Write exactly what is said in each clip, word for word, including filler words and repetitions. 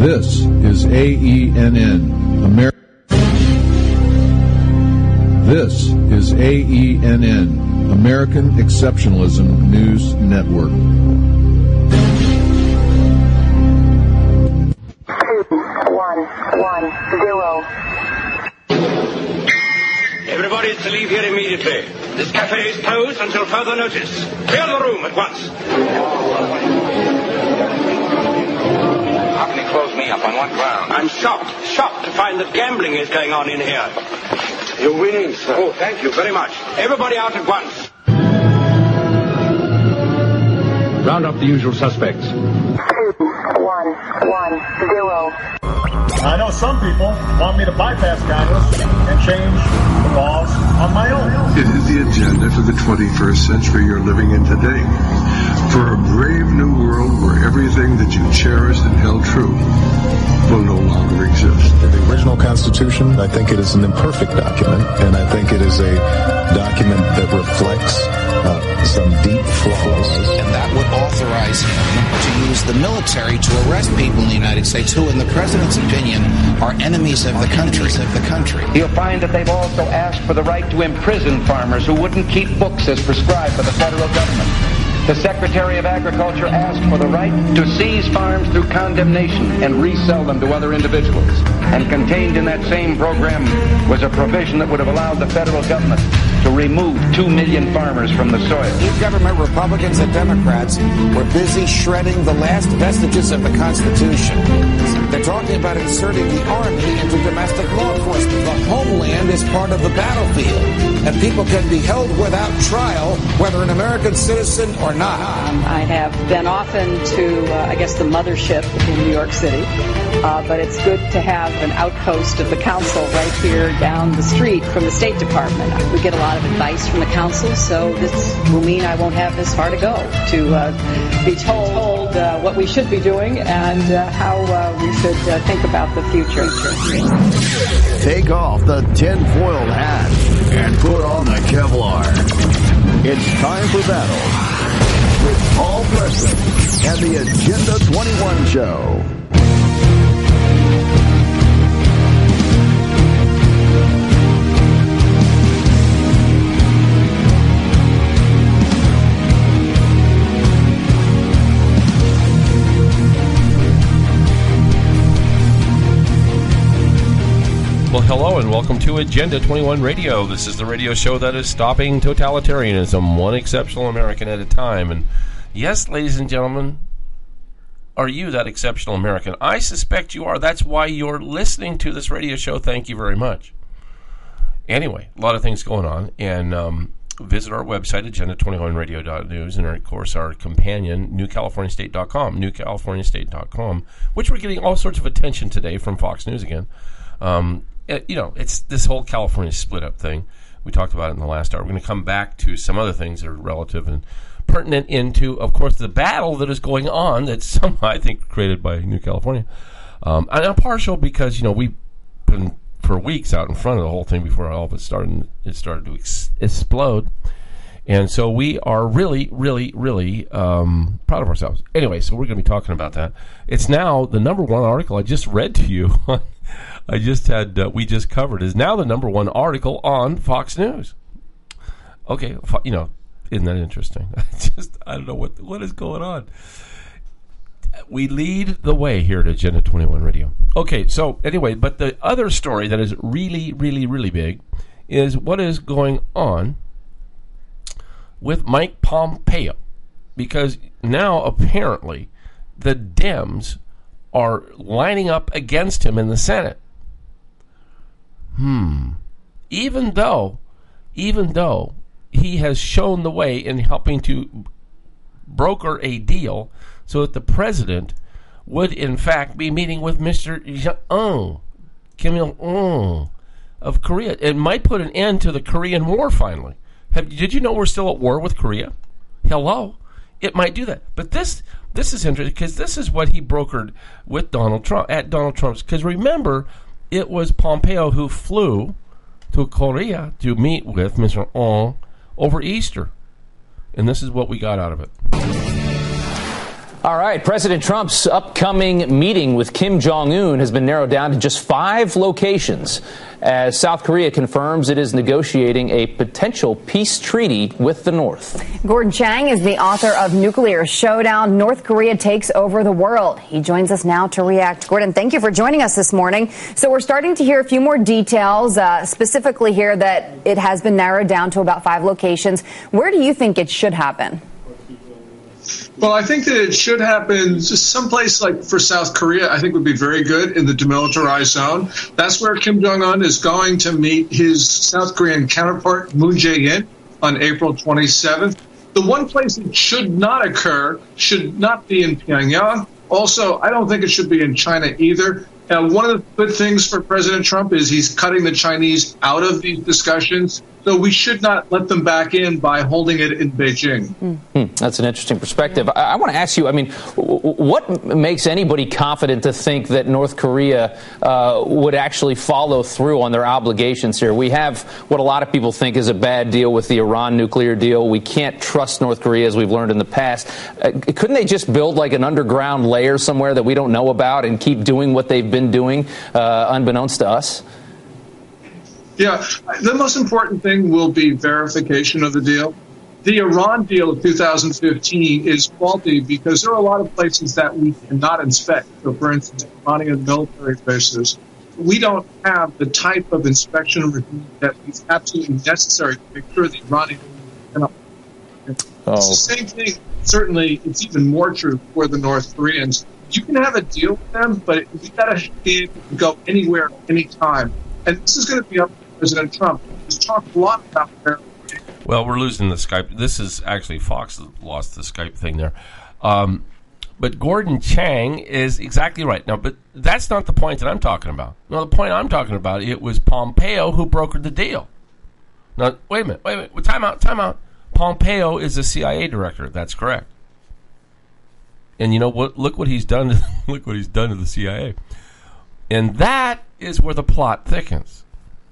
This is A E N N, Amer- This is A E N N, American Exceptionalism News Network. Two, one, one, zero. Everybody is to leave here immediately. This cafe is closed until further notice. Clear the room at once. How can he close me up on what ground? I'm shocked, shocked to find that gambling is going on in here. You're winning, sir. Oh, thank you very much. Everybody out at once. Round up the usual suspects. Two, one, one, zero. I know some people want me to bypass Congress and change the laws on my own. It is the agenda for the twenty-first century you're living in today. For a brave new world where everything that you cherished and held true will no longer exist. The original Constitution, I think it is an imperfect document, and I think it is a document that reflects uh, some deep flaws. And that would authorize him to use the military to arrest people in the United States who, in the president's opinion, are enemies of the country. Of the country. You'll find that they've also asked for the right to imprison farmers who wouldn't keep books as prescribed by the federal government. The Secretary of Agriculture asked for the right to seize farms through condemnation and resell them to other individuals. And contained in that same program was a provision that would have allowed the federal government to remove two million farmers from the soil. New government Republicans and Democrats were busy shredding the last vestiges of the Constitution. They're talking about inserting the Army into domestic law enforcement. The homeland is part of the battlefield, and people can be held without trial, whether an American citizen or not. Um, I have been often to, uh, I guess, the mothership in New York City, uh, but it's good to have an outpost of the council right here down the street from the State Department. We get a lot of advice from the council, so this will mean I won't have this far to go to uh, be told uh, what we should be doing and uh, how uh, we should uh, think about the future. Take off the tin-foiled hat and put on the Kevlar. It's time for battle with Paul Preston and the Agenda twenty-one Show. Well, hello and welcome to Agenda twenty-one Radio. This is the radio show that is stopping totalitarianism, one exceptional American at a time. And yes, ladies and gentlemen, are you that exceptional American? I suspect you are. That's why you're listening to this radio show. Thank you very much. Anyway, a lot of things going on. And um, visit our website, agenda twenty-one radio dot news, and of course our companion, new california state dot com, new california state dot com, which we're getting all sorts of attention today from Fox News again. Um, it, you know, it's this whole California split-up thing. We talked about it in the last hour. We're going to come back to some other things that are relative and pertinent into, of course, the battle that is going on that's somehow, I think, created by New California. Um, and I'm partial because, you know, we've been for weeks out in front of the whole thing before all of it started. It started to ex- explode. And so we are really, really, really um, proud of ourselves. Anyway, so we're going to be talking about that. It's now the number one article I just read to you. I just had, uh, we just covered, is now the number one article on Fox News. Okay, you know, isn't that interesting? I just, I don't know what what is going on. We lead the way here at Agenda twenty-one Radio. Okay, so anyway, but the other story that is really, really, really big is what is going on with Mike Pompeo. Because now, apparently, the Dems are lining up against him in the Senate. Hmm. Even though, even though he has shown the way in helping to broker a deal so that the president would, in fact, be meeting with Mister Jong-un, Kim Il-sung of Korea. It might put an end to the Korean War finally. Have, did you know we're still at war with Korea? Hello? It might do that. But this this is interesting because this is what he brokered with Donald Trump, at Donald Trump's. Because remember, it was Pompeo who flew to Korea to meet with Mister Ong over Easter. And this is what we got out of it. All right. President Trump's upcoming meeting with Kim Jong-un has been narrowed down to just five locations, as South Korea confirms it is negotiating a potential peace treaty with the North. Gordon Chang is the author of Nuclear Showdown: North Korea Takes Over the World. He joins us now to react. Gordon, thank you for joining us this morning. So we're starting to hear a few more details, uh, specifically here that it has been narrowed down to about five locations. Where do you think it should happen? Well, I think that it should happen just someplace like for South Korea, I think would be very good in the demilitarized zone. That's where Kim Jong-un is going to meet his South Korean counterpart, Moon Jae-in, on April twenty-seventh. The one place it should not occur should not be in Pyongyang. Also, I don't think it should be in China either. Uh, one of the good things for President Trump is he's cutting the Chinese out of these discussions. So we should not let them back in by holding it in Beijing. Hmm, that's an interesting perspective. I, I want to ask you, I mean, w- what makes anybody confident to think that North Korea uh, would actually follow through on their obligations here? We have what a lot of people think is a bad deal with the Iran nuclear deal. We can't trust North Korea, as we've learned in the past. Uh, couldn't they just build like an underground layer somewhere that we don't know about and keep doing what they've been doing uh, unbeknownst to us? Yeah, the most important thing will be verification of the deal. The Iran deal of two thousand fifteen is faulty because there are a lot of places that we cannot inspect. So, for instance, Iranian military bases. We don't have the type of inspection regime that is absolutely necessary to make sure the Iranian cannot. Oh. It's the same thing. Certainly, it's even more true for the North Koreans. You can have a deal with them, but we got to be able to go anywhere, anytime. And this is going to be up to President Trump. He's talked a lot about their. Well, we're losing the Skype. This is actually Fox that lost the Skype thing there. Um, but Gordon Chang is exactly right. Now, but that's not the point that I'm talking about. No, the point I'm talking about, it was Pompeo who brokered the deal. Now, wait a minute. Wait a minute. Time out. Time out. Pompeo is a C I A director. That's correct. And you know what? Look what he's done. To, look what he's done to the C I A. And that is where the plot thickens.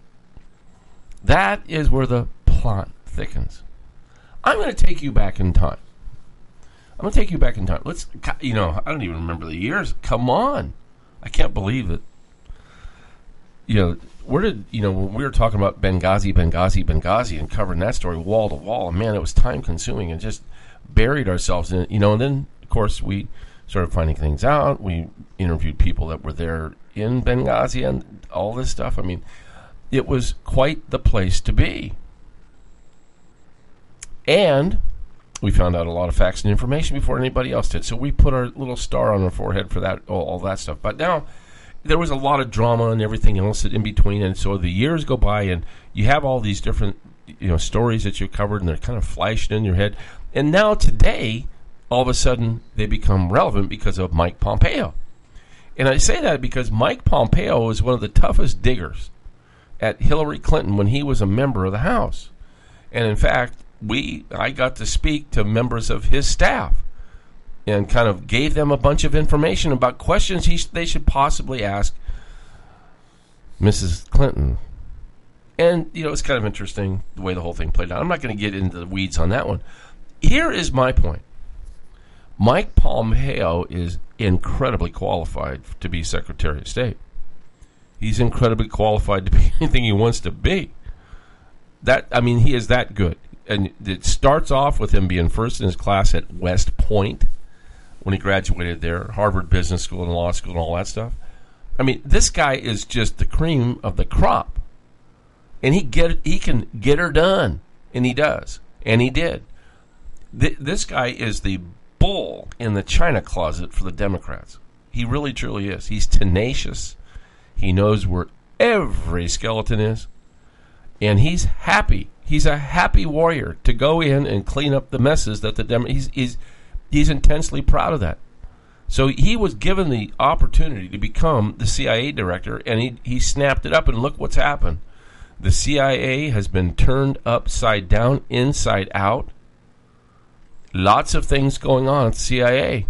That is where the plot thickens. I'm going to take you back in time. I'm going to take you back in time. Let's, you know, I don't even remember the years. Come on. I can't believe it. You know, where did, you know, when we were talking about Benghazi, Benghazi, Benghazi and covering that story wall to wall, and man, it was time consuming and just buried ourselves in it, you know, and then, of course, we started finding things out. We interviewed people that were there in Benghazi and all this stuff. I mean, it was quite the place to be. And we found out a lot of facts and information before anybody else did. So we put our little star on our forehead for that, all, all that stuff. But now there was a lot of drama and everything else in between. And so the years go by and you have all these different, you know, stories that you covered and they're kind of flashing in your head. And now today, all of a sudden, they become relevant because of Mike Pompeo. And I say that because Mike Pompeo was one of the toughest diggers at Hillary Clinton when he was a member of the House. And in fact, we I got to speak to members of his staff and kind of gave them a bunch of information about questions he, they should possibly ask Missus Clinton. And, you know, it's kind of interesting the way the whole thing played out. I'm not going to get into the weeds on that one. Here is my point. Mike Pompeo is incredibly qualified to be Secretary of State. He's incredibly qualified to be anything he wants to be. That I mean, he is that good. And it starts off with him being first in his class at West Point when he graduated there, Harvard Business School and Law School and all that stuff. I mean, this guy is just the cream of the crop. And he get he can get her done. And he does. And he did. Th- this guy is the bull in the china closet for the Democrats. He really, truly is. He's tenacious. He knows where every skeleton is. And he's happy. He's a happy warrior to go in and clean up the messes that the Dem- he's, he's, he's intensely proud of that. So he was given the opportunity to become the C I A director, and he, he snapped it up, and look what's happened. The C I A has been turned upside down, inside out. Lots of things going on at the C I A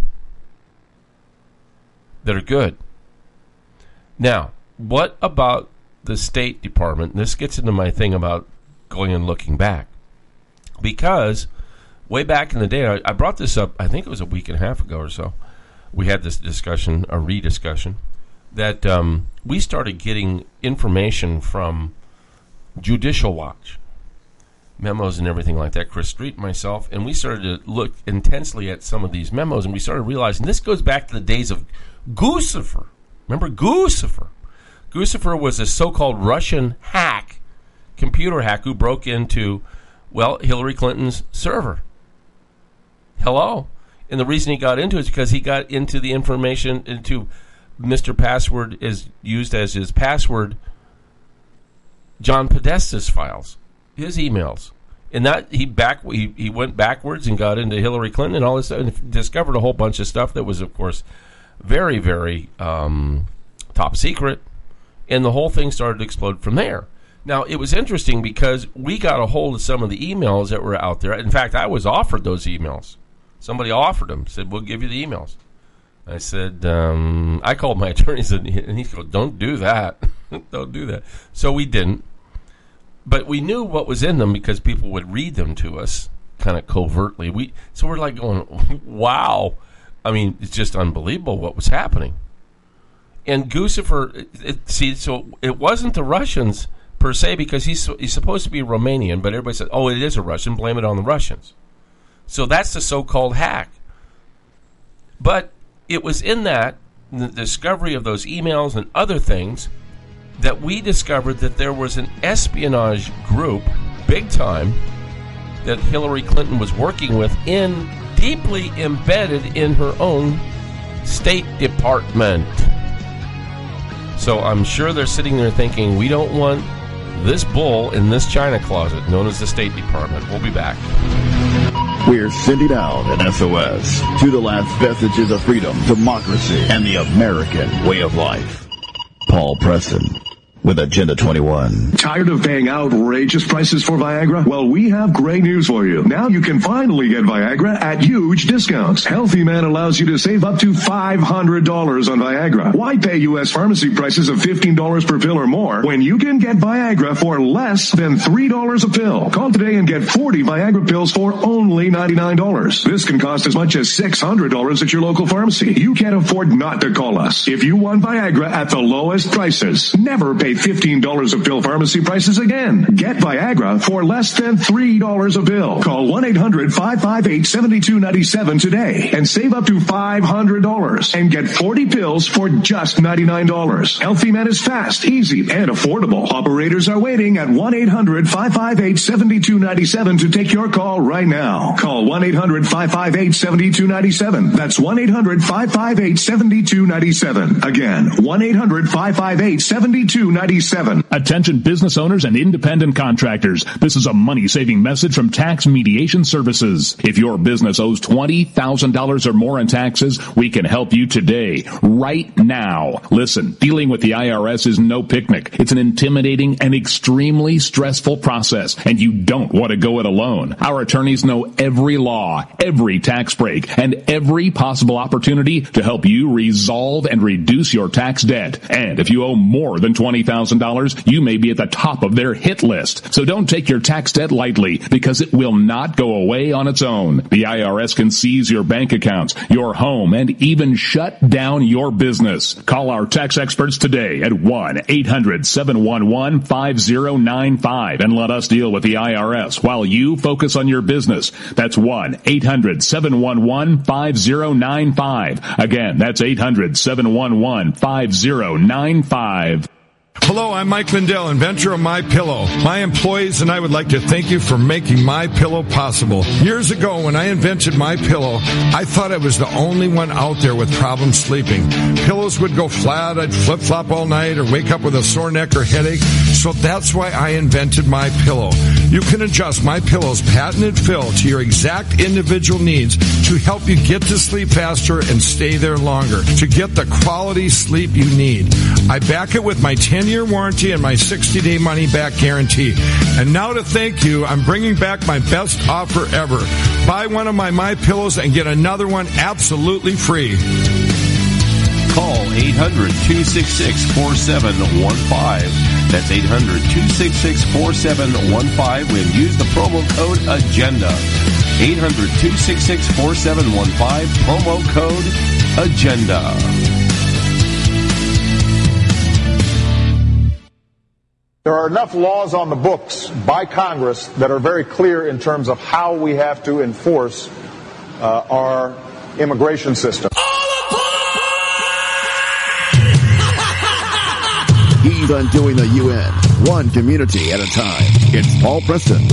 that are good. Now, what about the State Department? This gets into my thing about going and looking back. Because way back in the day, I, I brought this up, I think it was a week and a half ago or so. We had this discussion, a re-discussion, that um, we started getting information from Judicial Watch, memos and everything like that, Chris Street and myself, and we started to look intensely at some of these memos, and we started realizing this goes back to the days of Guccifer. Remember Guccifer? Guccifer was a so-called Russian hack, computer hack, who broke into, well, Hillary Clinton's server. Hello. And the reason he got into it is because he got into the information, into Mister Password is used as his password, John Podesta's files, his emails. And that he back he, he went backwards and got into Hillary Clinton and all this stuff, and discovered a whole bunch of stuff that was, of course, very, very um, top secret. And the whole thing started to explode from there. Now, it was interesting because we got a hold of some of the emails that were out there. In fact, I was offered those emails. Somebody offered them, said, we'll give you the emails. I said, um, I called my attorneys, and he said, don't do that. Don't do that. So we didn't. But we knew what was in them because people would read them to us kind of covertly. We So we're like going, wow. I mean, it's just unbelievable what was happening. And Guccifer, it, it, see, so it wasn't the Russians per se, because he's he's supposed to be Romanian, but everybody said, oh, it is a Russian, blame it on the Russians. So that's the so-called hack. But it was in that, in the discovery of those emails and other things, that we discovered that there was an espionage group, big time, that Hillary Clinton was working with, in deeply embedded in her own State Department. So I'm sure they're sitting there thinking, we don't want this bull in this china closet known as the State Department. We'll be back. We're sending out an S O S to the last vestiges of freedom, democracy, and the American way of life. Paul Preston with Agenda twenty-one. Tired of paying outrageous prices for Viagra? Well, we have great news for you. Now you can finally get Viagra at huge discounts. Healthy Man allows you to save up to five hundred dollars on Viagra. Why pay U S pharmacy prices of fifteen dollars per pill or more when you can get Viagra for less than three dollars a pill? Call today and get forty Viagra pills for only ninety-nine dollars. This can cost as much as six hundred dollars at your local pharmacy. You can't afford not to call us. If you want Viagra at the lowest prices, never pay fifteen dollars a pill pharmacy prices again. Get Viagra for less than three dollars a pill. Call one eight hundred five five eight seven two nine seven today and save up to five hundred dollars and get forty pills for just ninety-nine dollars. Healthy Man is fast, easy, and affordable. Operators are waiting at one eight hundred five five eight seven two nine seven to take your call right now. Call one eight hundred five five eight seven two nine seven. That's one eight hundred five five eight seven two nine seven. Again, one eight hundred five five eight seven two nine seven. Attention business owners and independent contractors. This is a money-saving message from Tax Mediation Services. If your business owes twenty thousand dollars or more in taxes, we can help you today, right now. Listen, dealing with the I R S is no picnic. It's an intimidating and extremely stressful process, and you don't want to go it alone. Our attorneys know every law, every tax break, and every possible opportunity to help you resolve and reduce your tax debt. And if you owe more than twenty thousand dollars, you may be at the top of their hit list. So don't take your tax debt lightly, because it will not go away on its own. The I R S can seize your bank accounts, your home, and even shut down your business. Call our tax experts today at one eight hundred seven one one five zero nine five and let us deal with the I R S while you focus on your business. That's one eight hundred seven one one five zero nine five. Again, that's eight hundred seven one one five zero nine five. Hello, I'm Mike Lindell, inventor of MyPillow. My employees and I would like to thank you for making MyPillow possible. Years ago, when I invented MyPillow, I thought I was the only one out there with problems sleeping. Pillows would go flat, I'd flip-flop all night, or wake up with a sore neck or headache. So that's why I invented MyPillow. You can adjust MyPillow's patented fill to your exact individual needs to help you get to sleep faster and stay there longer, to get the quality sleep you need. I back it with my ten-year warranty and my sixty-day money-back guarantee. And now to thank you, I'm bringing back my best offer ever. Buy one of my MyPillows and get another one absolutely free. Call eight hundred two six six four seven one five. That's eight hundred two six six four seven one five and use the promo code AGENDA. eight hundred, two six six, four seven one five, promo code AGENDA. There are enough laws on the books by Congress that are very clear in terms of how we have to enforce uh, our immigration system. He's undoing the U N, one community at a time. It's Paul Preston.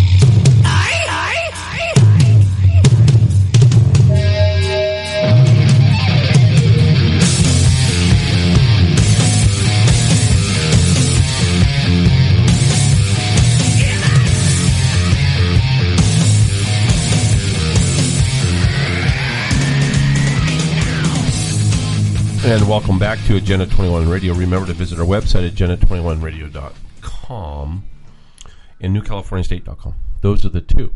And welcome back to Agenda twenty-one Radio. Remember to visit our website at agenda twenty-one radio dot com and new california state dot com. Those are the two.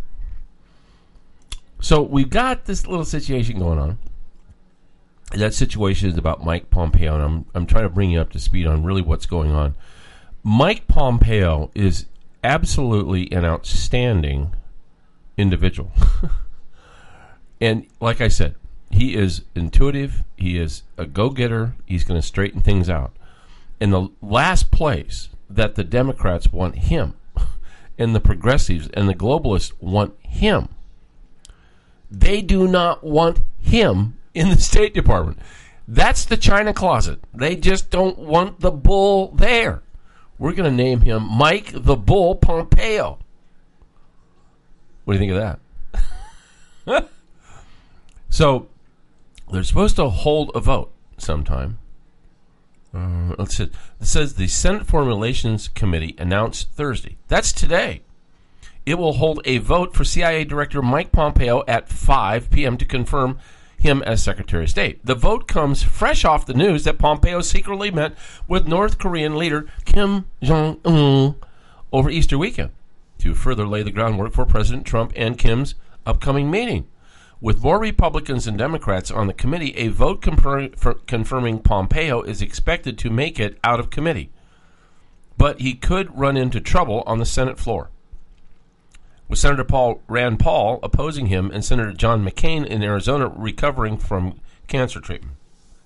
So we've got this little situation going on. That situation is about Mike Pompeo, and I'm, I'm trying to bring you up to speed on really what's going on. Mike Pompeo is absolutely an outstanding individual. And like I said, he is intuitive. He is a go-getter. He's going to straighten things out. In the last place that the Democrats want him, and the progressives and the globalists want him, they do not want him in the State Department. That's the China closet. They just don't want the bull there. We're going to name him Mike the Bull Pompeo. What do you think of that? So, they're supposed to hold a vote sometime. Uh, let's see. It says the Senate Foreign Relations Committee announced Thursday. That's today. It will hold a vote for C I A Director Mike Pompeo at five p.m. to confirm him as Secretary of State. The vote comes fresh off the news that Pompeo secretly met with North Korean leader Kim Jong-un over Easter weekend to further lay the groundwork for President Trump and Kim's upcoming meeting. With more Republicans and Democrats on the committee, a vote confirm, for confirming Pompeo is expected to make it out of committee. But he could run into trouble on the Senate floor, with Senator Paul Rand Paul opposing him and Senator John McCain in Arizona recovering from cancer treatment.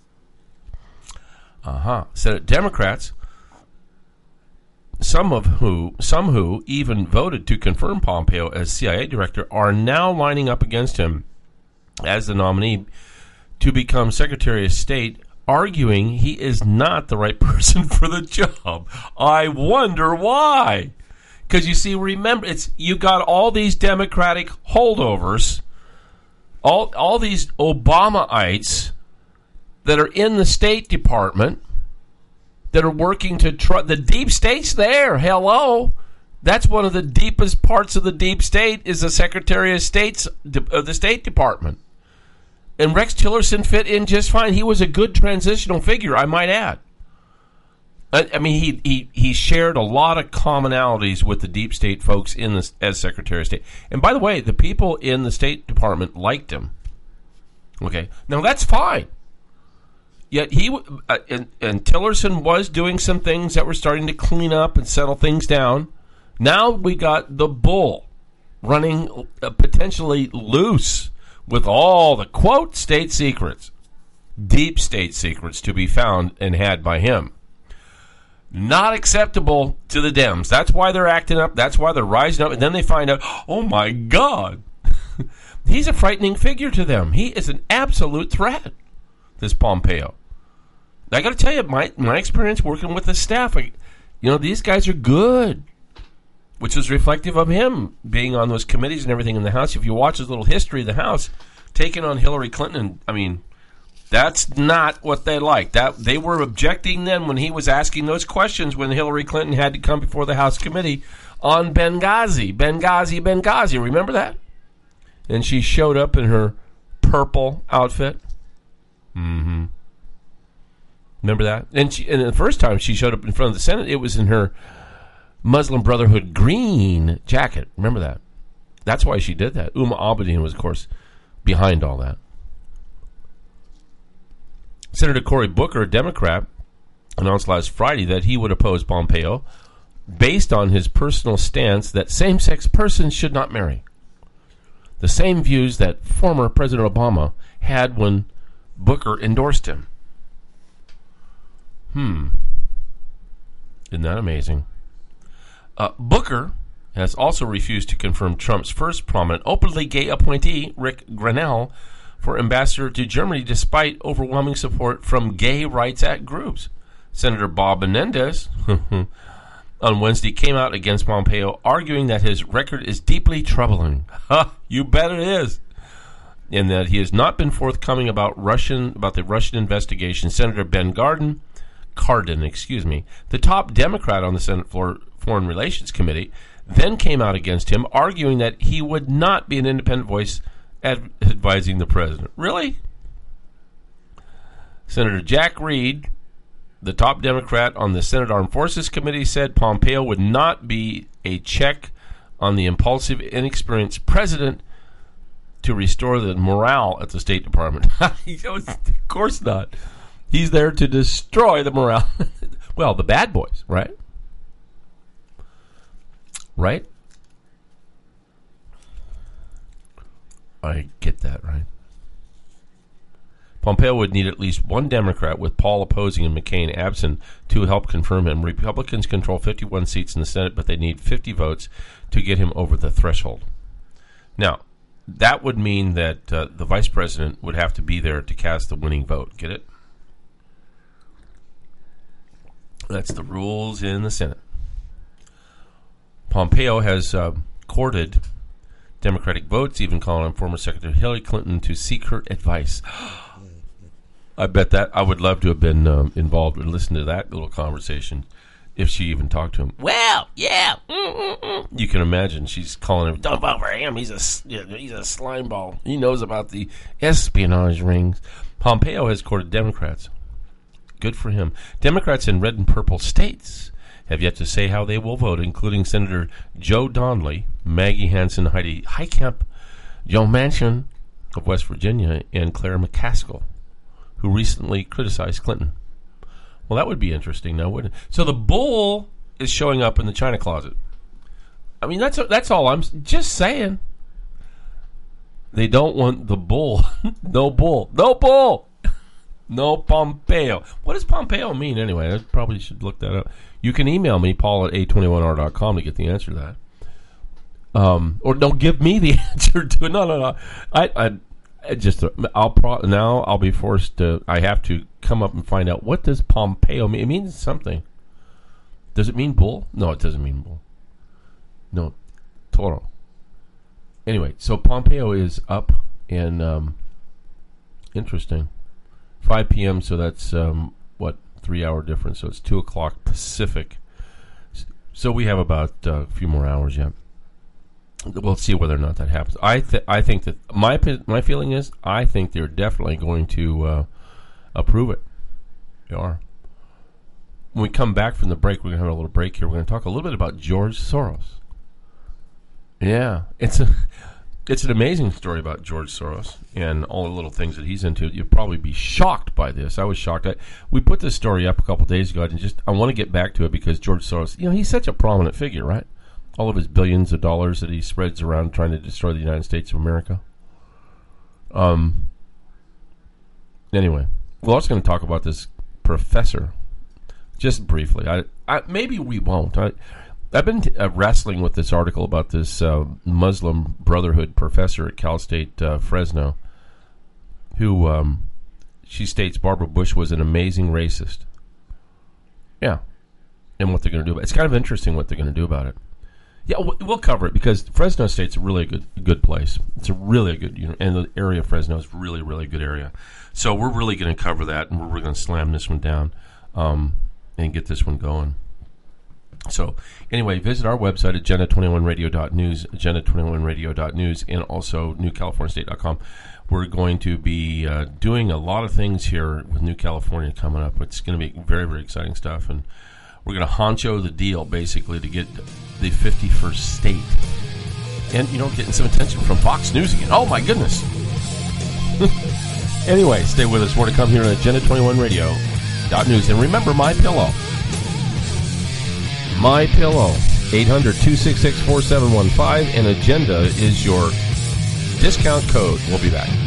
Uh-huh. Senate Democrats, some of who some who even voted to confirm Pompeo as C I A director, are now lining up against him as the nominee to become Secretary of State, arguing he is not the right person for the job. I wonder why. Because you see, remember, it's you got all these Democratic holdovers, all all these Obamaites that are in the State Department that are working to try. The deep state's there. Hello. That's one of the deepest parts of the deep state is the Secretary of State's of the State Department. And Rex Tillerson fit in just fine. He was a good transitional figure, I might add. I, I mean, he, he he shared a lot of commonalities with the deep state folks in the, as Secretary of State. And by the way, the people in the State Department liked him. Okay, now that's fine. Yet he uh, and, and Tillerson was doing some things that were starting to clean up and settle things down. Now we got the bull running uh, potentially loose with all the, quote, state secrets, deep state secrets to be found and had by him. Not acceptable to the Dems. That's why they're acting up. That's why they're rising up. And then they find out, oh, my God, he's a frightening figure to them. He is an absolute threat, this Pompeo. I got to tell you, my, my experience working with the staff, I, you know, these guys are good, which was reflective of him being on those committees and everything in the House. If you watch his little history of the House, taking on Hillary Clinton, I mean, that's not what they liked. That they were objecting then when he was asking those questions when Hillary Clinton had to come before the House committee on Benghazi. Benghazi, Benghazi. Remember that? And she showed up in her purple outfit. Mm-hmm. Remember that? And, she, and the first time she showed up in front of the Senate, it was in her Muslim Brotherhood green jacket. Remember that? That's why she did that. Uma Abedin was, of course, behind all that. Senator Cory Booker, a Democrat, announced last Friday that he would oppose Pompeo based on his personal stance that same-sex persons should not marry. the same views that former President Obama had when Booker endorsed him. Hmm. Isn't that amazing? Uh, Booker has also refused to confirm Trump's first prominent openly gay appointee, Rick Grenell, for ambassador to Germany despite overwhelming support from gay rights act groups. Senator Bob Menendez on Wednesday came out against Pompeo, arguing that his record is deeply troubling. Ha! You bet it is. And that he has not been forthcoming about Russian about the Russian investigation. Senator Ben Cardin, Cardin, excuse me, the top Democrat on the Senate floor, Foreign Relations Committee, then came out against him, arguing that he would not be an independent voice ad- advising the president. Really? Senator Jack Reed, the top Democrat on the Senate Armed Forces Committee, said Pompeo would not be a check on the impulsive, inexperienced president to restore the morale at the State Department. Of course not. He's there to destroy the morale. Well, the bad boys, right? Right? I get that, right? Pompeo would need at least one Democrat, with Paul opposing and McCain absent, to help confirm him. Republicans control fifty-one seats in the Senate, but they need fifty votes to get him over the threshold. Now, that would mean that uh, the vice president would have to be there to cast the winning vote. Get it? That's the rules in the Senate. Pompeo has uh, courted Democratic votes, even calling on former Secretary Hillary Clinton to seek her advice. I bet that I would love to have been um, involved and listened to that little conversation if she even talked to him. Well, yeah. Mm-mm-mm. You can imagine she's calling him, don't vote for him. He's a, he's a slime ball. He knows about the espionage rings. Pompeo has courted Democrats. Good for him. Democrats in red and purple states have yet to say how they will vote, including Senator Joe Donnelly, Maggie Hansen, Heidi Heitkamp, Joe Manchin of West Virginia, and Claire McCaskill, who recently criticized Clinton. Well, that would be interesting now, wouldn't it? So the bull is showing up in the China closet. I mean, that's that's all I'm just saying. They don't want the bull. No bull. No bull. No Pompeo. What does Pompeo mean anyway? I probably should look that up. You can email me, Paul at A twenty-one R dot com, to get the answer to that. Um, or don't give me the answer to it. No, no, no. I, I, I just, I'll pro- now I'll be forced to, I have to come up and find out, what does Pompeo mean? It means something. Does it mean bull? No, it doesn't mean bull. No, Toro. Anyway, so Pompeo is up, and um, interesting. five p.m., so that's, um, what, three-hour difference, so it's two o'clock Pacific. So we have about uh, a few more hours yet. We'll see whether or not that happens. I th- I think that, my my feeling is, I think they're definitely going to uh, approve it. They are. When we come back from the break, we're going to have a little break here. We're going to talk a little bit about George Soros. Yeah, it's a... It's an amazing story about George Soros and all the little things that he's into. You'll probably be shocked by this. I was shocked. I, we put this story up a couple of days ago, and just I want to get back to it because George Soros, you know, he's such a prominent figure, right? All of his billions of dollars that he spreads around trying to destroy the United States of America. Um. Anyway, we're also going to talk about this professor, just briefly. I, I maybe we won't. I. I've been t- uh, wrestling with this article about this uh, Muslim Brotherhood professor at Cal State uh, Fresno, who um, she states Barbara Bush was an amazing racist. Yeah, and what they're going to do about it. It's kind of interesting what they're going to do about it. Yeah, we'll cover it because Fresno State's a really good good place. It's a really good, you know, and the area of Fresno is really, really good area. So we're really going to cover that, and we're going to slam this one down um, and get this one going. So, anyway, visit our website, agenda twenty-one radio dot news, agenda twenty-one radio dot news, and also new california state dot com. We're going to be uh, doing a lot of things here with New California coming up. It's going to be very, very exciting stuff, and we're going to honcho the deal, basically, to get the fifty-first state. And, you know, getting some attention from Fox News again. Oh, my goodness. Anyway, stay with us. More to come here on agenda twenty-one radio dot news. And remember, My Pillow. My Pillow, eight hundred, two six six, four seven one five, and Agenda is your discount code. We'll be back.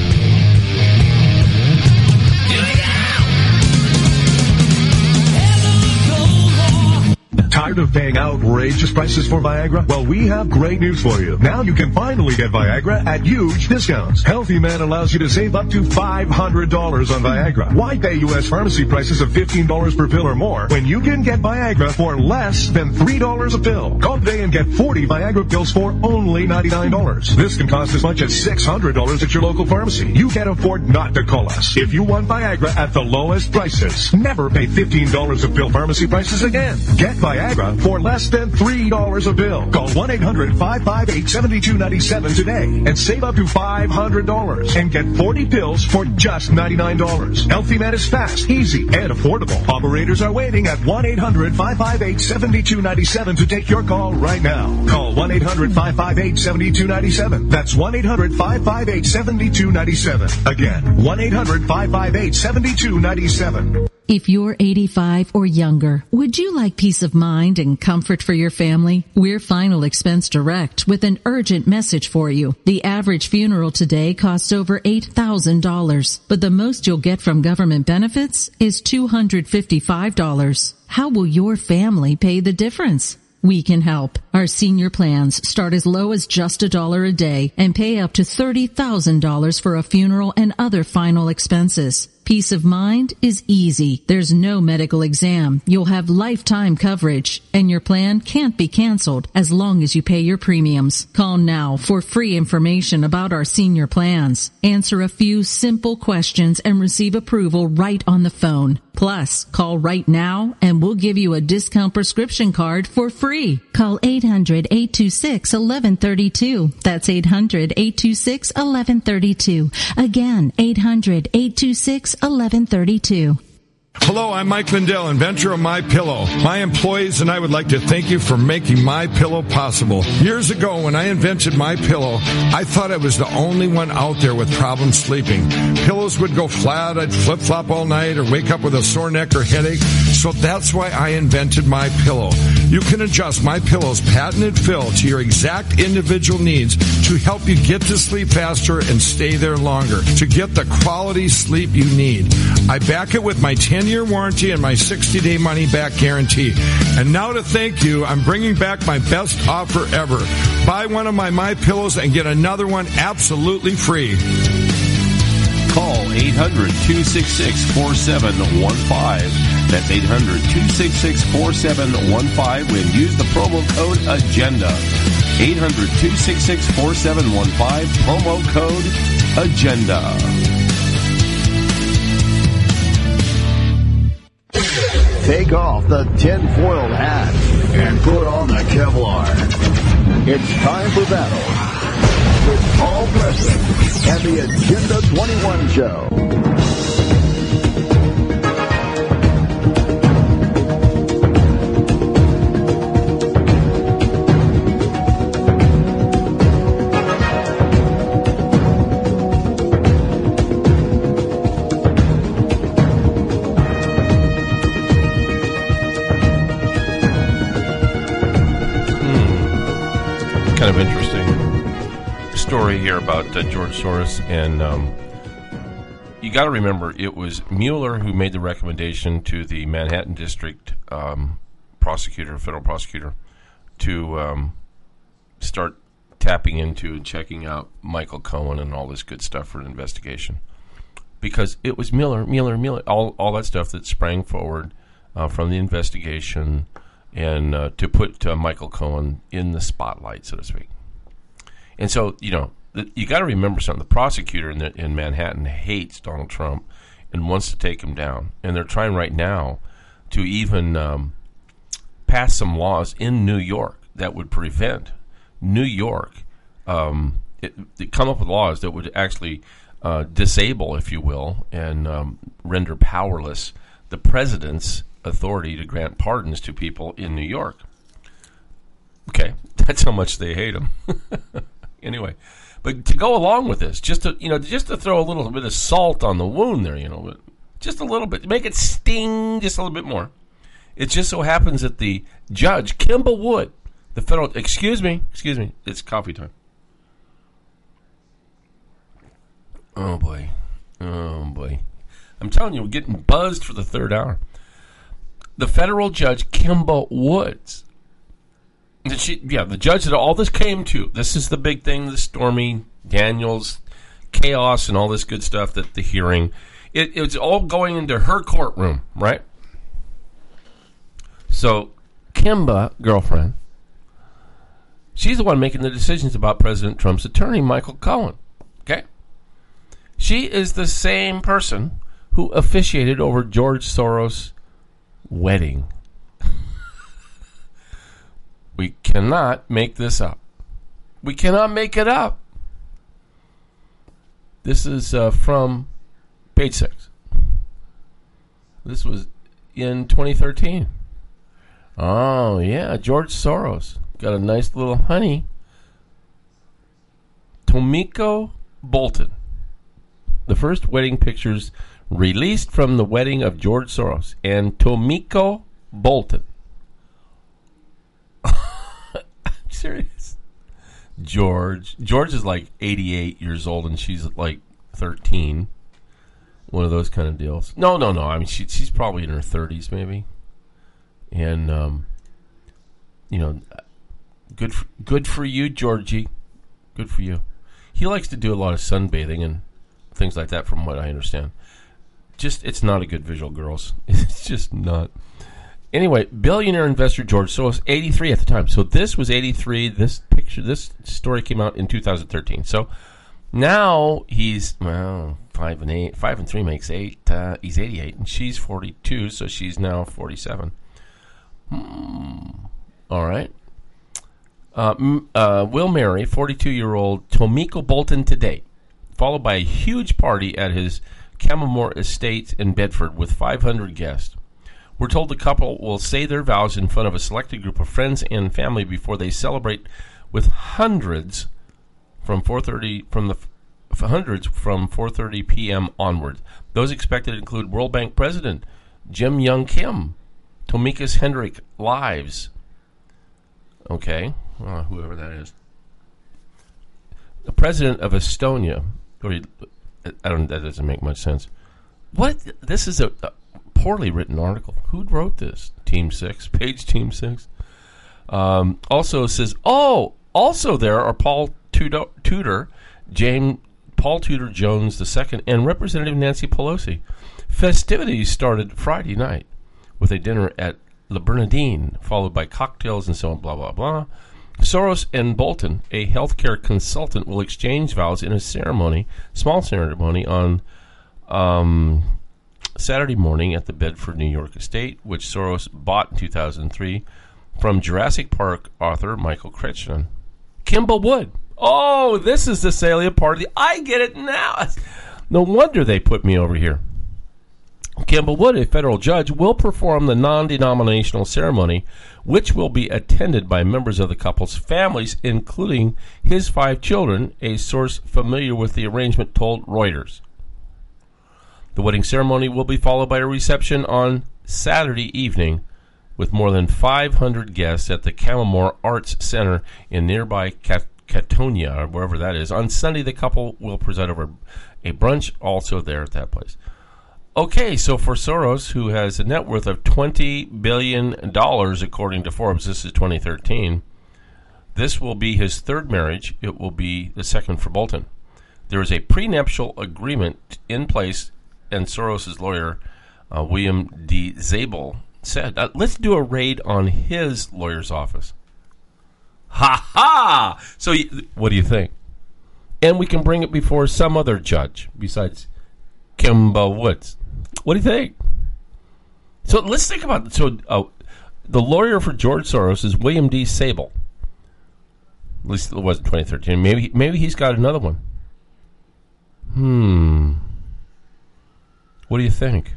Tired of paying outrageous prices for Viagra? Well, we have great news for you. Now you can finally get Viagra at huge discounts. Healthy Man allows you to save up to five hundred dollars on Viagra. Why pay U S pharmacy prices of fifteen dollars per pill or more when you can get Viagra for less than three dollars a pill? Call today and get forty Viagra pills for only ninety-nine dollars. This can cost as much as six hundred dollars at your local pharmacy. You can't afford not to call us. If you want Viagra at the lowest prices, never pay fifteen dollars a pill pharmacy prices again. Get Viagra for less than three dollars a pill. Call one eight hundred five five eight seven two nine seven today and save up to five hundred dollars and get forty pills for just ninety-nine dollars. Healthy Man is fast, easy, and affordable. Operators are waiting at one eight hundred five five eight seven two nine seven to take your call right now. Call one eight hundred five five eight seven two nine seven. That's one eight hundred five five eight seven two nine seven. Again, one eight hundred five five eight seven two nine seven. If you're eighty-five or younger, would you like peace of mind and comfort for your family? We're Final Expense Direct with an urgent message for you. The average funeral today costs over eight thousand dollars, but the most you'll get from government benefits is two hundred fifty-five dollars. How will your family pay the difference? We can help. Our senior plans start as low as just a dollar a day and pay up to thirty thousand dollars for a funeral and other final expenses. Peace of mind is easy. There's no medical exam. You'll have lifetime coverage, and your plan can't be canceled as long as you pay your premiums. Call now for free information about our senior plans. Answer a few simple questions and receive approval right on the phone. Plus, call right now and we'll give you a discount prescription card for free. Call eight hundred eight two six one one three two. That's eight hundred eight two six one one three two. Again, eight hundred eight two six one one three two. Hello, I'm Mike Lindell, inventor of MyPillow. My employees and I would like to thank you for making MyPillow possible. Years ago, when I invented MyPillow, I thought I was the only one out there with problems sleeping. Pillows would go flat, I'd flip-flop all night, or wake up with a sore neck or headache. So that's why I invented MyPillow. You can adjust MyPillow's patented fill to your exact individual needs to help you get to sleep faster and stay there longer, to get the quality sleep you need. I back it with my ten-year warranty and my sixty-day money-back guarantee. And now to thank you, I'm bringing back my best offer ever. Buy one of my MyPillows and get another one absolutely free. Call eight hundred two six six four seven one five. That's eight hundred two six six four seven one five and use the promo code AGENDA. eight hundred two six six four seven one five, promo code AGENDA. Take off the tinfoil hat and put on the Kevlar. It's time for battle with Paul Preston and the Agenda twenty-one Show. Kind of interesting story here about uh, George Soros, and um, you got to remember it was Mueller who made the recommendation to the Manhattan District um, prosecutor, federal prosecutor, to um, start tapping into and checking out Michael Cohen and all this good stuff for an investigation, because it was Mueller, Mueller, Mueller, all all that stuff that sprang forward uh, from the investigation. And uh, to put uh, Michael Cohen in the spotlight, so to speak. And so, you know, the, you got to remember something. The prosecutor in, the, in Manhattan hates Donald Trump and wants to take him down. And they're trying right now to even um, pass some laws in New York that would prevent New York, um, it, it come up with laws that would actually uh, disable, if you will, and um, render powerless the president's authority to grant pardons to people in New York. Okay, that's how much they hate him. Anyway, but to go along with this, just to you know, just to throw a little bit of salt on the wound there, you know, just a little bit, make it sting just a little bit more. It just so happens that the judge, Kimball Wood, the federal, excuse me, excuse me, it's coffee time. Oh, boy. Oh, boy. I'm telling you, we're getting buzzed for the third hour. The federal judge, Kimba Woods. She, yeah, the judge that all this came to. This is the big thing, the Stormy Daniels chaos and all this good stuff, that the hearing. It, it's all going into her courtroom, right? So, Kimba, girlfriend, she's the one making the decisions about President Trump's attorney, Michael Cohen. Okay? She is the same person who officiated over George Soros' wedding. We cannot make this up. We cannot make it up. This is uh, from page six. This was in twenty thirteen. Oh, yeah, George Soros got a nice little honey. Tomiko Bolton. The first wedding pictures released from the wedding of George Soros and Tomiko Bolton. I'm serious. George. George is like eighty-eight years old and she's like thirteen. One of those kind of deals. No, no, no. I mean, she, she's probably in her thirties, maybe. And, um, you know, good for, good for you, Georgie. Good for you. He likes to do a lot of sunbathing and things like that, from what I understand. Just, it's not a good visual, girls. It's just not. Anyway, billionaire investor George Soros, eighty-three at the time. So this was eighty-three. This picture, this story came out in two thousand thirteen. So now he's, well, five and eight. Five and three makes eight. Uh, he's eighty-eight, and she's forty-two, so she's now forty-seven. Hmm. All right. Uh, m- uh, will marry forty-two-year-old Tomiko Bolton today, followed by a huge party at his Camomore Estate in Bedford with five hundred guests. We're told the couple will say their vows in front of a selected group of friends and family before they celebrate with hundreds from four thirty from the f- hundreds from four thirty p.m. onward. Those expected include World Bank President Jim Young Kim, Tomika's Hendrik Lives. Okay, well, whoever that is. The president of Estonia. Or I don't. That doesn't make much sense. What? This is a, a poorly written article. Who wrote this? Team Six, page Team Six. Um, also says, oh, also there are Paul Tudor, Tudor James Paul Tudor Jones the Second, and Representative Nancy Pelosi. Festivities started Friday night with a dinner at Le Bernardine, followed by cocktails and so on, blah, blah, blah. Soros and Bolton, a healthcare consultant, will exchange vows in a ceremony, small ceremony, on um, Saturday morning at the Bedford, New York estate, which Soros bought in two thousand three from Jurassic Park author Michael Crichton. Kimba Wood. Oh, this is the salient part of the... I get it now. No wonder they put me over here. Kimba Wood, a federal judge, will perform the non-denominational ceremony, which will be attended by members of the couple's families, including his five children, a source familiar with the arrangement told Reuters. The wedding ceremony will be followed by a reception on Saturday evening with more than five hundred guests at the Camomore Arts Center in nearby Cat- Catonia, or wherever that is. On Sunday, the couple will preside over a brunch also there at that place. Okay, so for Soros, who has a net worth of twenty billion dollars, according to Forbes, this is twenty thirteen, this will be his third marriage. It will be the second for Bolton. There is a prenuptial agreement in place, and Soros' lawyer, uh, William D. Zabel, said, uh, let's do a raid on his lawyer's office. Ha ha! So y- what do you think? And we can bring it before some other judge besides Kimba Woods. What do you think? So let's think about it. So uh, the lawyer for George Soros is William D. Zabel. At least it was in twenty thirteen. Maybe maybe he's got another one. Hmm. What do you think?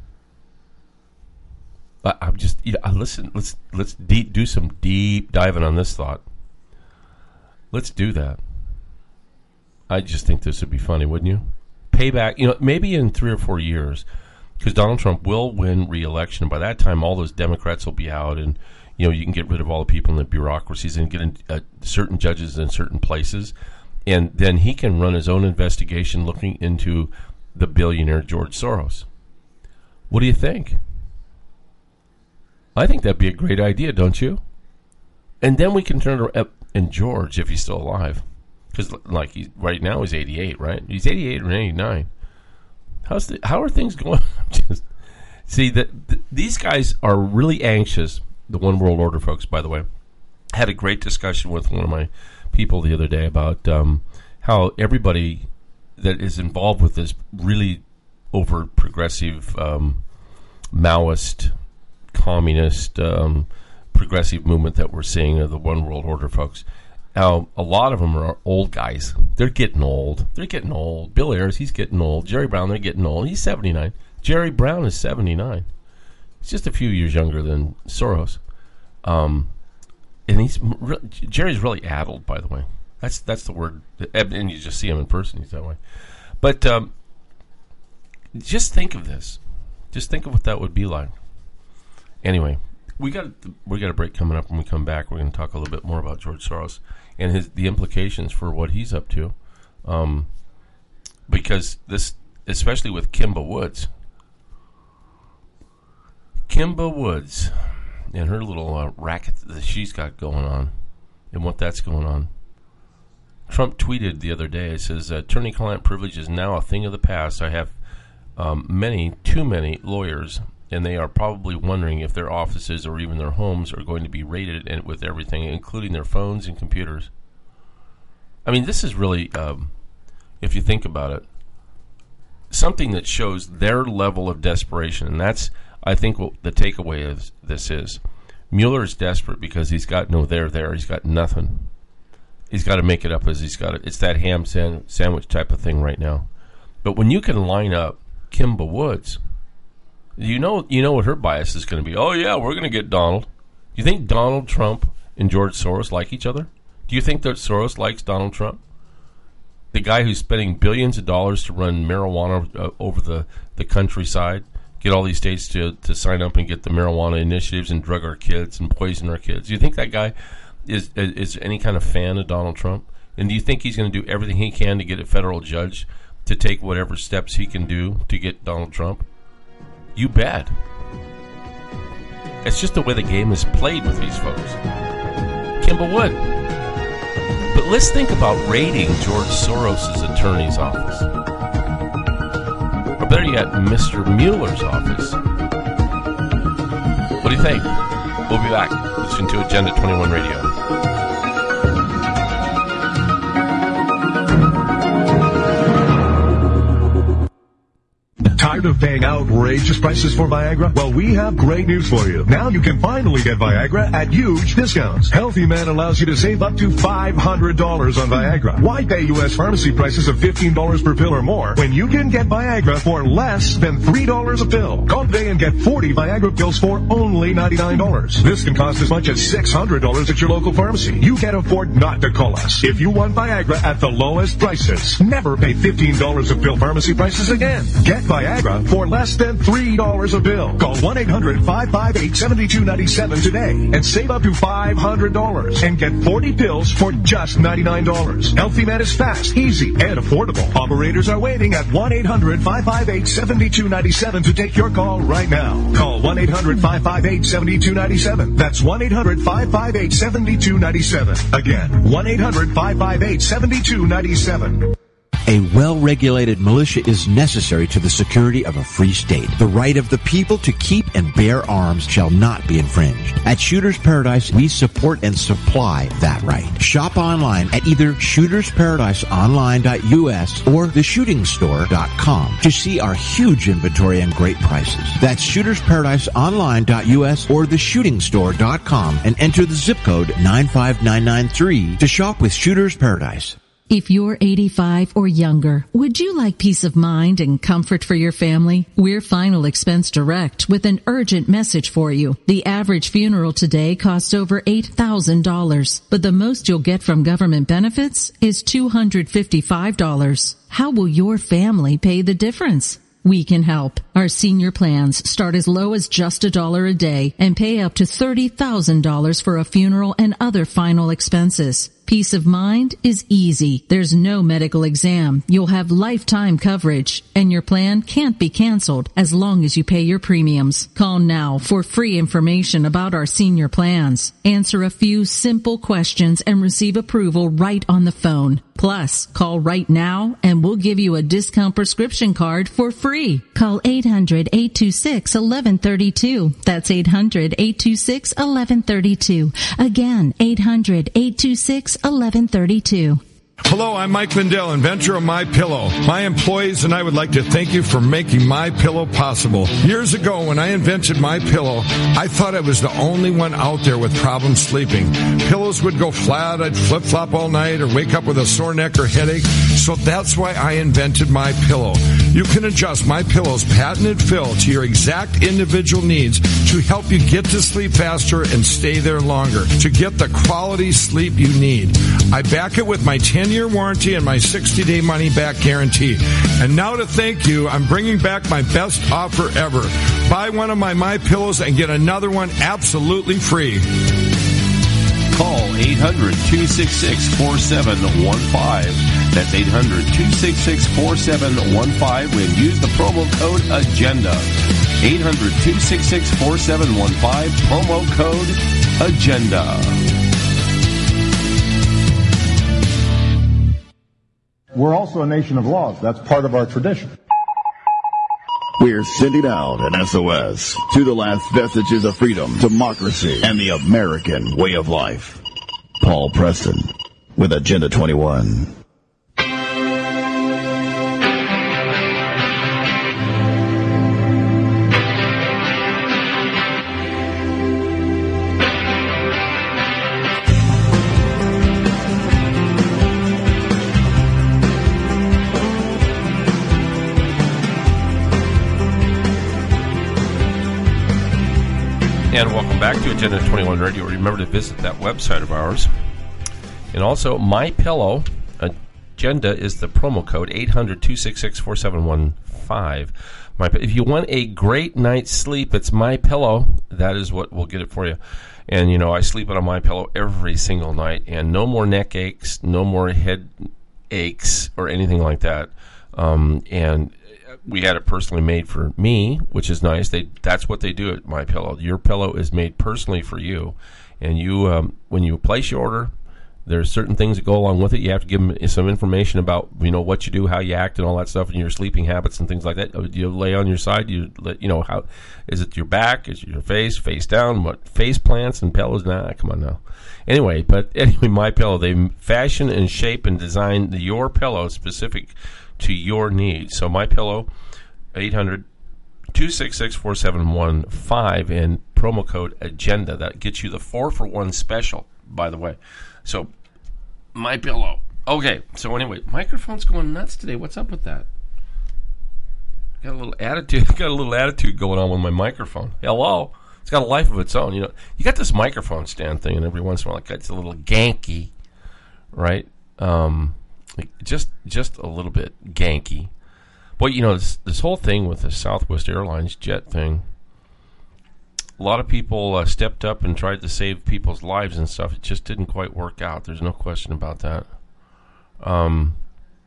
I, I'm just you know, I listen. Let's let's deep, do some deep diving on this thought. Let's do that. I just think this would be funny, wouldn't you? Payback, you know, maybe in three or four years, because Donald Trump will win re-election, and by that time, all those Democrats will be out, and you know, you can get rid of all the people in the bureaucracies and get in, uh, certain judges in certain places, and then he can run his own investigation looking into the billionaire George Soros. What do you think? I think that'd be a great idea, don't you? And then we can turn it up, and George, if he's still alive, because like he right now he's eighty-eight, right? He's eighty-eight or eighty-nine. How's the, how are things going? Just see that the, these guys are really anxious. The One World Order folks, by the way, had a great discussion with one of my people the other day about um, how everybody that is involved with this really over progressive um, Maoist, communist, um, progressive movement that we're seeing of the One World Order folks. Now, a lot of them are old guys. They're getting old. They're getting old. Bill Ayers, he's getting old. Jerry Brown, they're getting old. He's seventy-nine. Jerry Brown is seventy-nine. He's just a few years younger than Soros. Um, and he's re- Jerry's really addled, by the way. That's that's the word. And you just see him in person, he's that way. But um, just think of this. Just think of what that would be like. Anyway, we got we got a break coming up. When we come back, we're going to talk a little bit more about George Soros and his the implications for what he's up to. Um, because this, especially with Kimba Woods. Kimba Woods and her little uh, racket that she's got going on and what that's going on. Trump tweeted the other day, it says, attorney-client privilege is now a thing of the past. I have um, many, too many lawyers, and they are probably wondering if their offices or even their homes are going to be raided and with everything, including their phones and computers. I mean, this is really, um, if you think about it, something that shows their level of desperation, and that's I think what the takeaway of this is, Mueller's desperate because he's got no there there. He's got nothing. He's got to make it up as he's got it. It's that ham san- sandwich type of thing right now. But when you can line up Kimba Woods, you know you know what her bias is going to be. Oh, yeah, we're going to get Donald. Do you think Donald Trump and George Soros like each other? Do you think that Soros likes Donald Trump? The guy who's spending billions of dollars to run marijuana uh, over the, the countryside, get all these states to, to sign up and get the marijuana initiatives and drug our kids and poison our kids. Do you think that guy is is any kind of fan of Donald Trump? And do you think he's going to do everything he can to get a federal judge to take whatever steps he can do to get Donald Trump? You bet. It's just the way the game is played with these folks. Kimba Wood. But let's think about raiding George Soros' attorney's office. Or better yet, Mister Mueller's office. What do you think? We'll be back. Listen to Agenda twenty-one Radio. Tired of paying outrageous prices for Viagra? Well, we have great news for you. Now you can finally get Viagra at huge discounts. Healthy Man allows you to save up to five hundred dollars on Viagra. Why pay U S pharmacy prices of fifteen dollars per pill or more when you can get Viagra for less than three dollars a pill? Call today and get forty Viagra pills for only ninety-nine dollars. This can cost as much as six hundred dollars at your local pharmacy. You can't afford not to call us. If you want Viagra at the lowest prices, never pay fifteen dollars a pill pharmacy prices again. Get Viagra for less than three dollars a pill. Call one eight hundred five five eight seven two nine seven today and save up to five hundred dollars and get forty pills for just ninety-nine dollars. Healthy Man is fast, easy, and affordable. Operators are waiting at one eight hundred five five eight seven two nine seven to take your call right now. Call one eight hundred five five eight seven two nine seven. That's one eight hundred five five eight seven two nine seven. Again, one eight hundred five five eight seven two nine seven. A well-regulated militia is necessary to the security of a free state. The right of the people to keep and bear arms shall not be infringed. At Shooters Paradise, we support and supply that right. Shop online at either shooters paradise online dot U S or the shooting store dot com to see our huge inventory and great prices. That's shooters paradise online dot U S or the shooting store dot com and enter the zip code nine five nine nine three to shop with Shooters Paradise. If you're eighty-five or younger, would you like peace of mind and comfort for your family? We're Final Expense Direct with an urgent message for you. The average funeral today costs over eight thousand dollars, but the most you'll get from government benefits is two hundred fifty-five dollars. How will your family pay the difference? We can help. Our senior plans start as low as just a dollar a day and pay up to thirty thousand dollars for a funeral and other final expenses. Peace of mind is easy. There's no medical exam. You'll have lifetime coverage, and your plan can't be canceled as long as you pay your premiums. Call now for free information about our senior plans. Answer a few simple questions and receive approval right on the phone. Plus, call right now and we'll give you a discount prescription card for free. Call eight hundred, eight two six, one one three two. That's eight hundred, eight two six, one one three two. Again, eight hundred, eight two six, one one three two. Hello, I'm Mike Lindell, inventor of MyPillow. My employees and I would like to thank you for making MyPillow possible. Years ago, when I invented MyPillow, I thought I was the only one out there with problems sleeping. Pillows would go flat, I'd flip-flop all night, or wake up with a sore neck or headache. So that's why I invented MyPillow. You can adjust MyPillow's patented fill to your exact individual needs to help you get to sleep faster and stay there longer, to get the quality sleep you need. I back it with my ten-year warranty and my sixty-day money-back guarantee. And now to thank you, I'm bringing back my best offer ever. Buy one of my MyPillows and get another one absolutely free. Call eight hundred, two six six, four seven one five. That's eight hundred, two six six, four seven one five and use the promo code AGENDA. eight hundred, two six six, four seven one five, promo code AGENDA. We're also a nation of laws. That's part of our tradition. We're sending out an S O S to the last vestiges of freedom, democracy, and the American way of life. Paul Preston with Agenda twenty-one. And welcome back to Agenda twenty-one Radio. Remember to visit that website of ours. And also, MyPillow, Agenda is the promo code, eight hundred, two six six, four seven one five. My, if you want a great night's sleep, it's MyPillow. That is what will get it for you. And, you know, I sleep on a MyPillow every single night. And no more neck aches, no more head aches, or anything like that. Um, and we had it personally made for me, which is nice. They that's what they do at MyPillow. Your pillow is made personally for you, and you um, when you place your order, there's certain things that go along with it. You have to give them some information about you know what you do, how you act, and all that stuff, and your sleeping habits and things like that. You lay on your side. You let you know how is it your back, is it your face, face down, what face plants and pillows? Nah, come on now. Anyway, but anyway, MyPillow, they fashion and shape and design the, your pillow specific to your needs. So MyPillow, eight hundred, two six six, four seven one five, and promo code AGENDA. That gets you the four for one special, by the way. So, MyPillow. Okay, so anyway, microphone's going nuts today. What's up with that? Got a little attitude. Got a little attitude going on with my microphone. Hello. It's got a life of its own. You know, you got this microphone stand thing, and every once in a while it gets a little ganky, right? Um, just just a little bit ganky. But you know, this, this whole thing with the Southwest Airlines jet thing, a lot of people uh, stepped up and tried to save people's lives and stuff. It just didn't quite work out. There's no question about that. Um,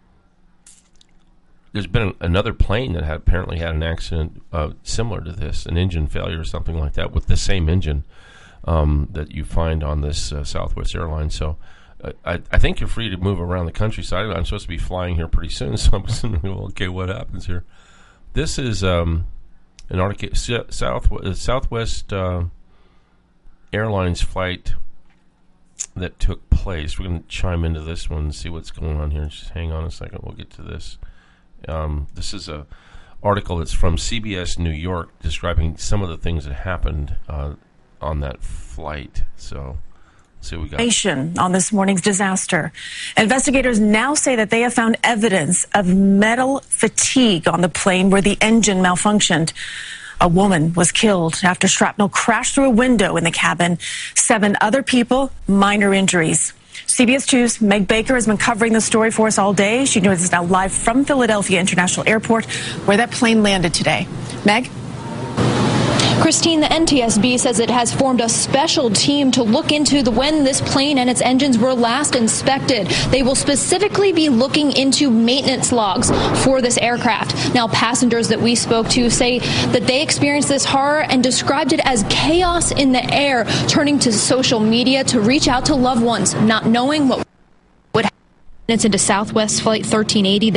there's been another plane that had apparently had an accident uh, similar to this, an engine failure or something like that, with the same engine um, that you find on this uh, Southwest Airlines. So uh, I, I think you're free to move around the countryside. I'm supposed to be flying here pretty soon, so I'm assuming, well, okay, what happens here? This is um, an article, South, uh, Southwest uh, Airlines flight that took place. We're going to chime into this one and see what's going on here. Just hang on a second. We'll get to this. Um, this is a article that's from C B S New York describing some of the things that happened uh, on that flight. So let's see what we got. On this morning's disaster. Investigators now say that they have found evidence of metal fatigue on the plane where the engine malfunctioned. A woman was killed after shrapnel crashed through a window in the cabin. Seven other people, minor injuries. C B S two's Meg Baker has been covering the story for us all day. She joins us now live from Philadelphia International Airport, where that plane landed today. Meg? Christine, the N T S B says it has formed a special team to look into the, when this plane and its engines were last inspected. They will specifically be looking into maintenance logs for this aircraft. Now, passengers that we spoke to say that they experienced this horror and described it as chaos in the air, turning to social media to reach out to loved ones, not knowing what would happen. It's into Southwest Flight thirteen eighty.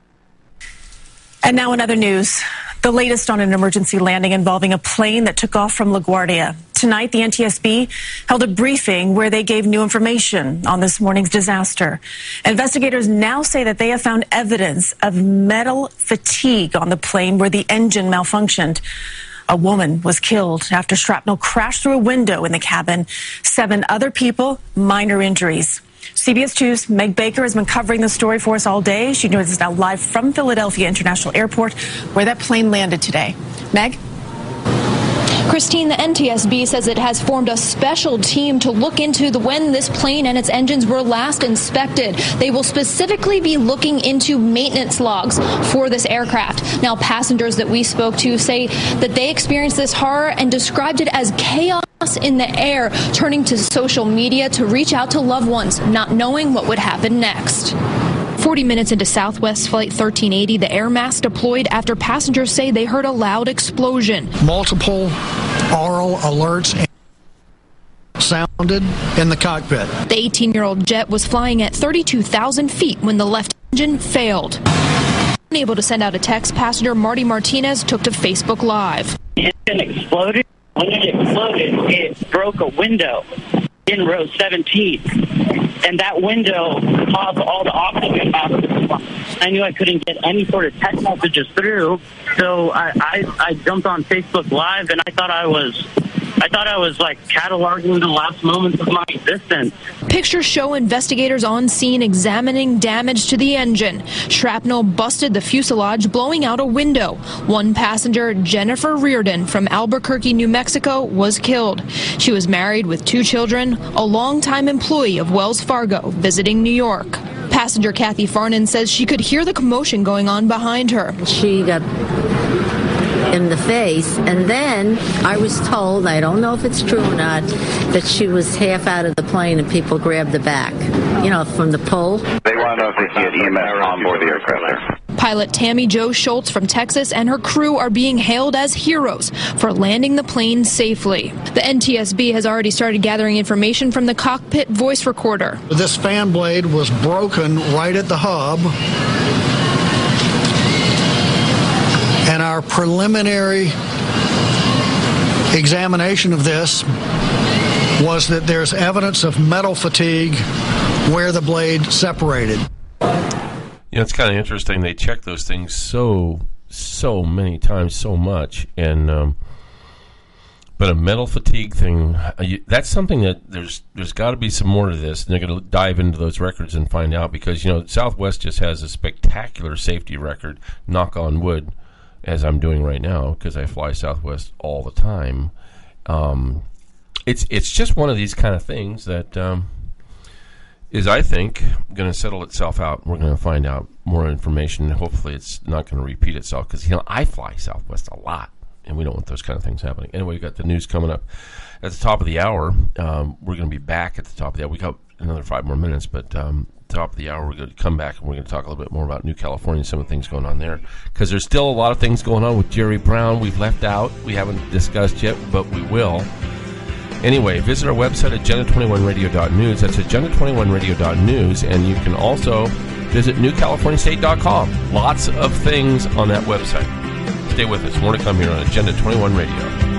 And now in other news, the latest on an emergency landing involving a plane that took off from LaGuardia. Tonight, the N T S B held a briefing where they gave new information on this morning's disaster. Investigators now say that they have found evidence of metal fatigue on the plane where the engine malfunctioned. A woman was killed after shrapnel crashed through a window in the cabin. Seven other people, minor injuries. C B S two's Meg Baker has been covering the story for us all day. She joins us now live from Philadelphia International Airport, where that plane landed today. Meg? Christine, the N T S B says it has formed a special team to look into the, when this plane and its engines were last inspected. They will specifically be looking into maintenance logs for this aircraft. Now, passengers that we spoke to say that they experienced this horror and described it as chaos in the air, turning to social media to reach out to loved ones, not knowing what would happen next. forty minutes into Southwest Flight thirteen eighty, the air mask deployed after passengers say they heard a loud explosion. Multiple aural alerts sounded in the cockpit. The eighteen-year-old jet was flying at thirty-two thousand feet when the left engine failed. Unable to send out a text, passenger Marty Martinez took to Facebook Live. The engine exploded. When it exploded, it broke a window in row seventeen. And that window caused all the oxygen out of the plane. I knew I couldn't get any sort of text messages through, so I, I, I jumped on Facebook Live, and I thought I was, I thought I was like cataloging the last moments of my existence. Pictures show investigators on scene examining damage to the engine. Shrapnel busted the fuselage, blowing out a window. One passenger, Jennifer Reardon from Albuquerque, New Mexico, was killed. She was married with two children, a longtime employee of Wells Fargo, visiting New York. Passenger Kathy Farnan says she could hear the commotion going on behind her. She got in the face, and then I was told, I don't know if it's true or not, that she was half out of the plane and people grabbed the back, you know, from the pole. They want to know if they had E M S on board the aircraft there. Pilot Tammy Jo Schultz from Texas and her crew are being hailed as heroes for landing the plane safely. The N T S B has already started gathering information from the cockpit voice recorder. This fan blade was broken right at the hub, and our preliminary examination of this was that there's evidence of metal fatigue where the blade separated. You know, it's kind of interesting. They check those things so, so many times, so much. And um, but a metal fatigue thing, uh, you, that's something that there's there's got to be some more to this. And they're going to dive into those records and find out, because, you know, Southwest just has a spectacular safety record, knock on wood, as I'm doing right now, because I fly Southwest all the time. Um, it's it's just one of these kind of things that um, is, I think, going to settle itself out. We're going to find out more information. Hopefully it's not going to repeat itself, because, you know, I fly Southwest a lot, and we don't want those kind of things happening. Anyway, we got the news coming up at the top of the hour. Um, we're going to be back at the top of the hour. We got another five more minutes, but um, top of the hour, we're going to come back and we're going to talk a little bit more about New California and some of the things going on there, because there's still a lot of things going on with Jerry Brown we've left out. We haven't discussed yet, but we will. Anyway, visit our website at agenda twenty-one radio dot news. That's agenda twenty-one radio dot news, and you can also visit new california state dot com. Lots of things on that website. Stay with us. More to come here on Agenda twenty-one Radio.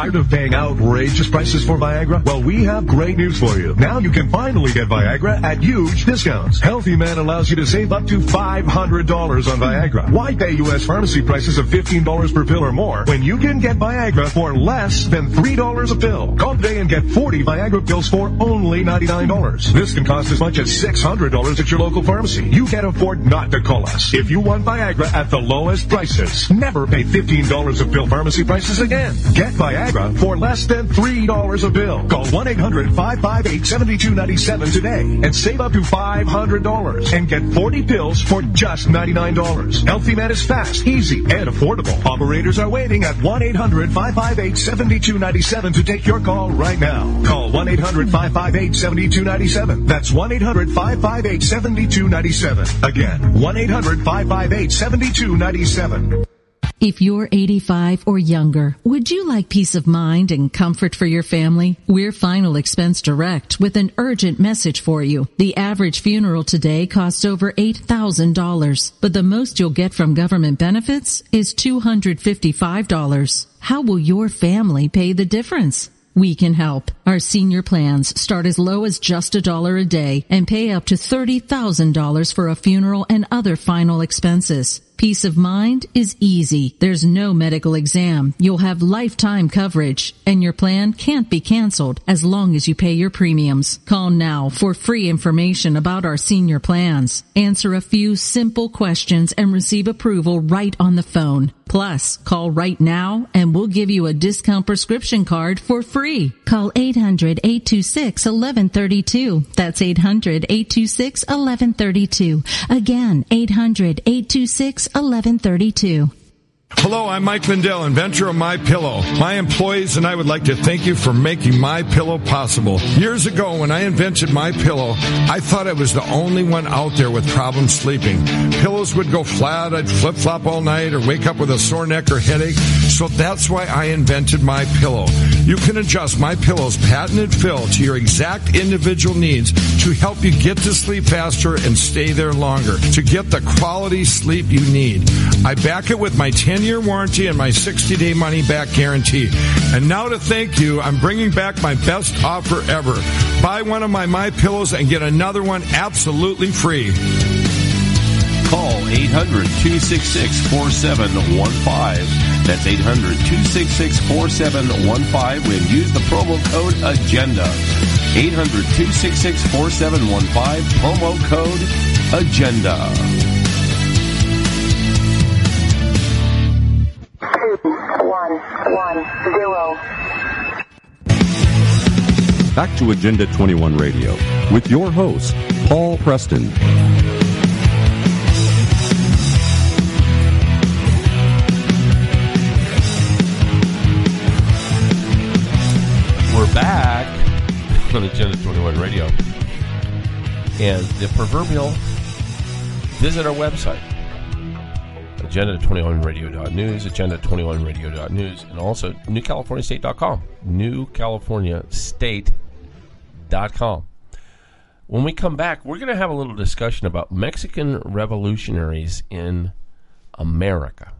Tired of paying outrageous prices for Viagra? Well, we have great news for you. Now you can finally get Viagra at huge discounts. Healthy Man allows you to save up to five hundred dollars on Viagra. Why pay U S pharmacy prices of fifteen dollars per pill or more when you can get Viagra for less than three dollars a pill? Call today and get forty Viagra pills for only ninety-nine dollars. This can cost as much as six hundred dollars at your local pharmacy. You can't afford not to call us. If you want Viagra at the lowest prices, never pay fifteen dollars a pill pharmacy prices again. Get Viagra for less than three dollars a pill. Call one eight hundred five five eight seven two nine seven today and save up to five hundred dollars and get forty pills for just ninety-nine dollars. Healthy Man is fast, easy, and affordable. Operators are waiting at one eight hundred five five eight seven two nine seven to take your call right now. Call one eight hundred five five eight seven two nine seven. That's one eight hundred five five eight seven two nine seven. Again, one eight hundred five five eight seven two nine seven. If you're eighty-five or younger, would you like peace of mind and comfort for your family? We're Final Expense Direct with an urgent message for you. The average funeral today costs over eight thousand dollars, but the most you'll get from government benefits is two hundred fifty-five dollars. How will your family pay the difference? We can help. Our senior plans start as low as just a dollar a day and pay up to thirty thousand dollars for a funeral and other final expenses. Peace of mind is easy. There's no medical exam. You'll have lifetime coverage, and your plan can't be canceled as long as you pay your premiums. Call now for free information about our senior plans. Answer a few simple questions and receive approval right on the phone. Plus, call right now and we'll give you a discount prescription card for free. Call eight hundred eight two six one one three two. That's eight hundred eight two six one one three two. Again, eight hundred eight two six one one three two. Hello, I'm Mike Lindell, inventor of MyPillow. My employees and I would like to thank you for making MyPillow possible. Years ago, when I invented MyPillow, I thought I was the only one out there with problems sleeping. Pillows would go flat, I'd flip-flop all night, or wake up with a sore neck or headache. So that's why I invented MyPillow. You can adjust MyPillow's patented fill to your exact individual needs to help you get to sleep faster and stay there longer, to get the quality sleep you need. I back it with my ten-year warranty and my sixty-day money-back guarantee. And now to thank you, I'm bringing back my best offer ever. Buy one of my MyPillows and get another one absolutely free. Call eight hundred two six six four seven one five. That's eight hundred two six six four seven one five and use the promo code AGENDA. eight hundred two six six four seven one five, promo code AGENDA. One, one, zero. Back to Agenda twenty-one Radio with your host, Paul Preston. We're back on Agenda twenty-one Radio. And the proverbial, visit our website. agenda twenty-one radio dot news, agenda twenty-one radio dot news, and also new california state dot com. new california state dot com. When we come back, we're going to have a little discussion about Mexican revolutionaries in America.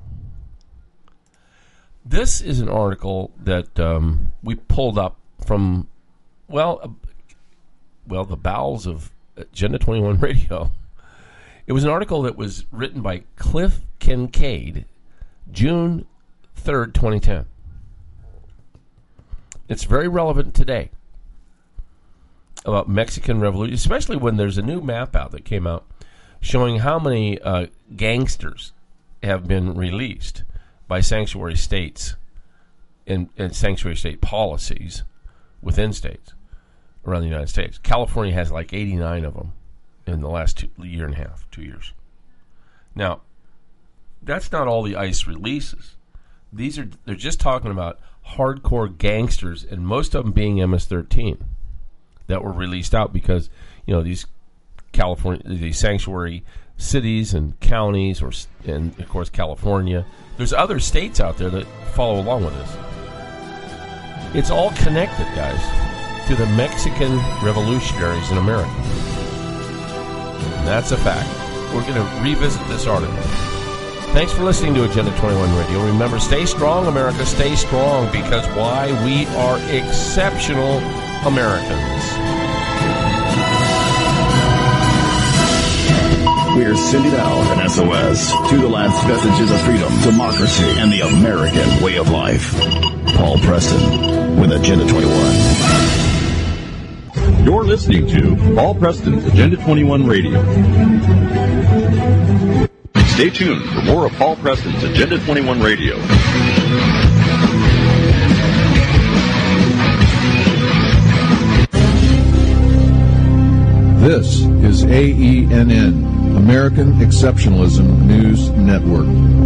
This is an article that um, we pulled up from, well, uh, well, the bowels of Agenda twenty-one Radio. It was an article that was written by Cliff Kincaid, June third, twenty ten. It's very relevant today about Mexican revolution, especially when there's a new map out that came out showing how many uh, gangsters have been released by sanctuary states and, and sanctuary state policies within states around the United States. California has like eighty-nine of them in the last two, year and a half, two years. Now, that's not all the ICE releases. These are, they're just talking about hardcore gangsters, and most of them being M S thirteen that were released out because, you know, these California, these sanctuary cities and counties, or and of course California. There's other states out there that follow along with this. It's all connected, guys, to the Mexican revolutionaries in America. And that's a fact. We're going to revisit this article. Thanks for listening to Agenda twenty-one Radio. Remember, stay strong, America. Stay strong, because why? We are exceptional Americans. We're sending out an S O S to the last vestiges of freedom, democracy, and the American way of life. Paul Preston with Agenda twenty-one. You're listening to Paul Preston's Agenda twenty-one Radio. Stay tuned for more of Paul Preston's Agenda twenty-one Radio. This is A E N N, American Exceptionalism News Network.